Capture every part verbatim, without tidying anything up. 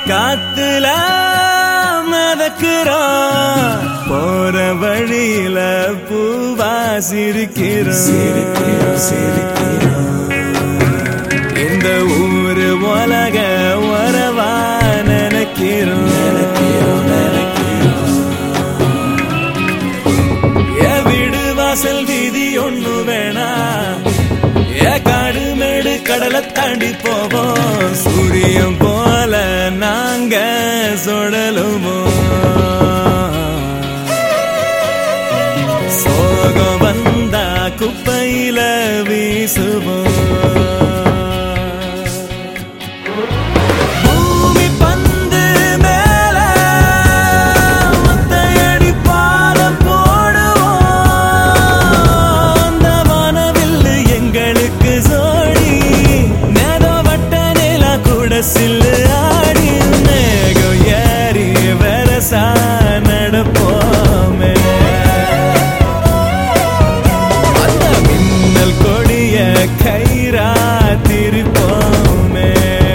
காத்துல மதக்குறோம் போற வழியில பூவா சிரிக்கிறோம் சிரிக்கிறோம் சிரிக்கிறோம் இந்த ஊரு உலக வரவா நினைக்கிறோம் நினைக்கிறோம் நினைக்கிறோம் ஏ வீடு வாசல் வீதி ஒண்ணு வேணா ஏ காடு மேடு கடலை தாண்டி போவோம் சூரியன் போல நாங்க சுடலுமோ சோகம் வந்தா குப்பையில வீசுவோம் சில்லு ஆடி மேகம் ஏறி வரசா நடப்போமே அந்த மின்னல் கொடிய கயிறா திரிப்போமே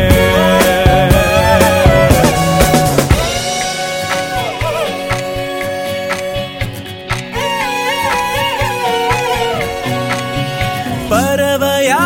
பறவையா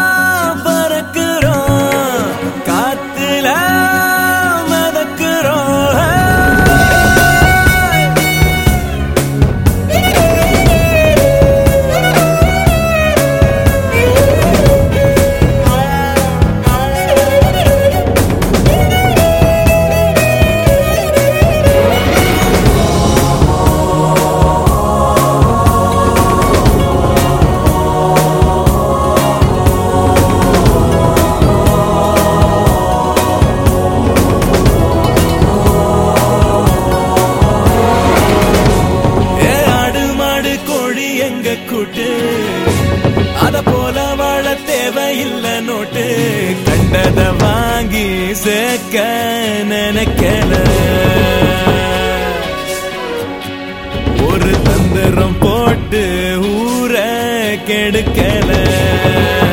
அத போல வாழ தேவையில்லை நோட்டு கண்டத வாங்கி சேர்க்க நினைக்கல ஒரு தந்திரம் போட்டு ஊரை கெடுக்கல